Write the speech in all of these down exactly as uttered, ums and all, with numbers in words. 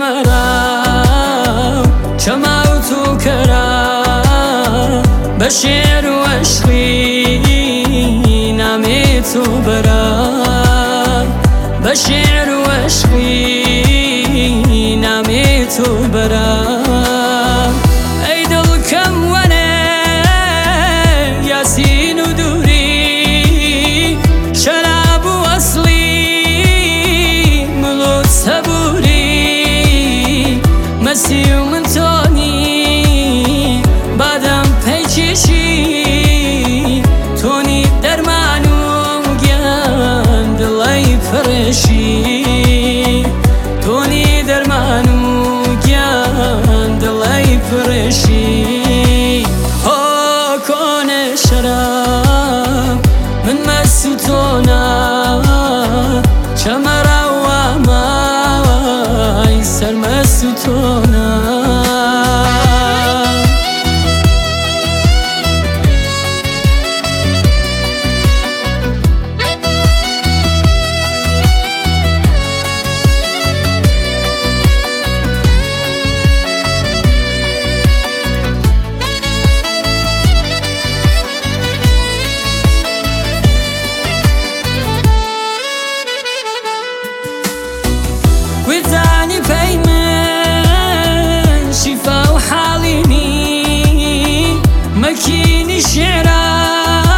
چمرا چماوت و کرا بشعر و عشقی نامی تو برا بشعر و عشقی نامی تو برا ای دل کم ونه یاسین و دوری شراب و اصلی ملوت صبوری مسی و من تونی بادم پیچشی تونی درمانو گیان دلای فرشی تونی درمانو گیان دلای فرشی ها کن شراب من مستونا چمرا و مای سر مستونا وزاني بيمن شفا وحاليني مكيني شعرا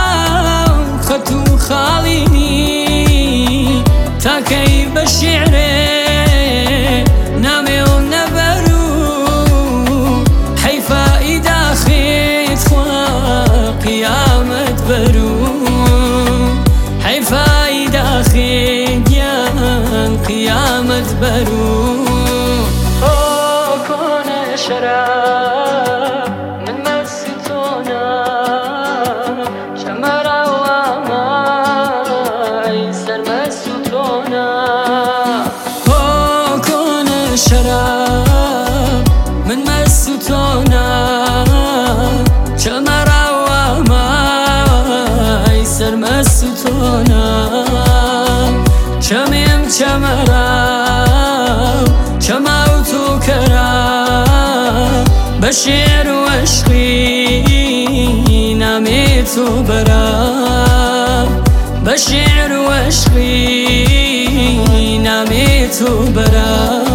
خطو خاليني تاكي بشعري نامي ونبرو حيفا إذا خيت خوا قيامة برو حيفا إذا خيت قيامة برو أوه كون شراب من مستونا شمرا وماي سر مستونا أوه كون شراب من مستونا شمرا وماي سر مستونا چمیم چمرا چماوت و کرا بشعر و عشقی نامی تو برا بشعر و عشقی نامی تو برا